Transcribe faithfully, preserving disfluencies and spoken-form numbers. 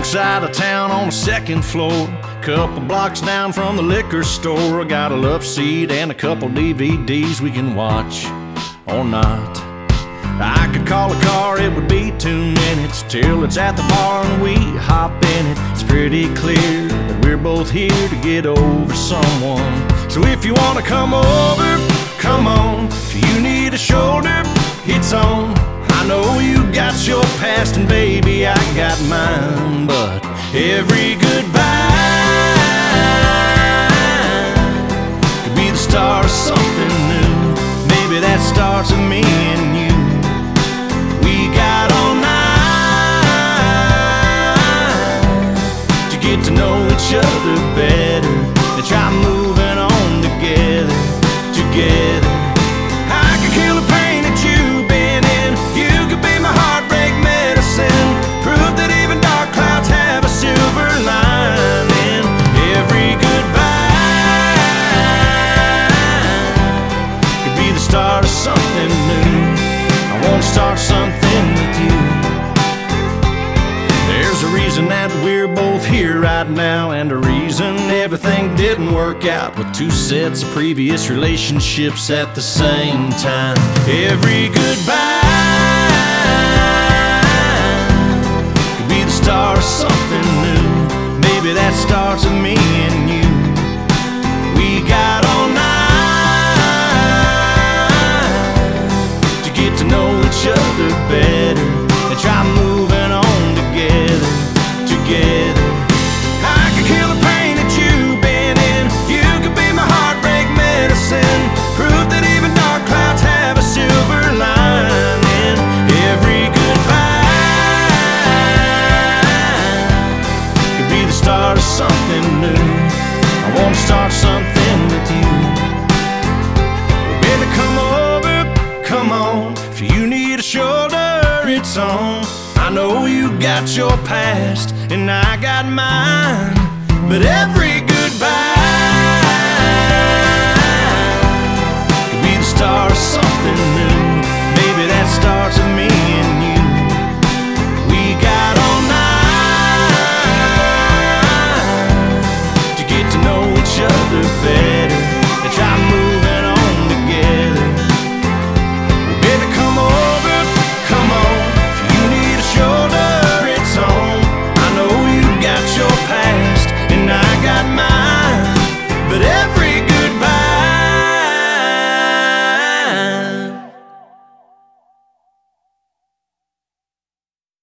side of town on the second floor, couple blocks down from the liquor store. I got a love seat and a couple D V Ds we can watch or not. I could call a car, it would be two minutes till it's at the bar and we hop in it. It's pretty clear that we're both here to get over someone. So if you wanna come over, come on. If you need a shoulder, it's on. I know you got your past and baby I got mine, but every goodbye could be the start of something new. Maybe that starts with me and you. We got all night to get to know each other better and try moving on together, together. I could kill the pain that you've been in. You could be my heartbreak medicine. Prove that even dark clouds have a silver lining. Every goodbye could be the start of something new. I wanna start something with you. There's a reason that we're both here right now, and a reason everything didn't work out with two sets of previous relationships at the same time. Every goodbye could be the start of something new. Maybe that starts with me and you. We got all night to get to know each other better and try moving on together, together. I could kill the pain that you've been in. You could be my heartbreak medicine. Prove that even dark clouds have a silver lining. Every goodbye could be the start of something new. I wanna start something with you. Baby, come over, come on. If you need a shoulder, it's on. I know you got your past and I got mine,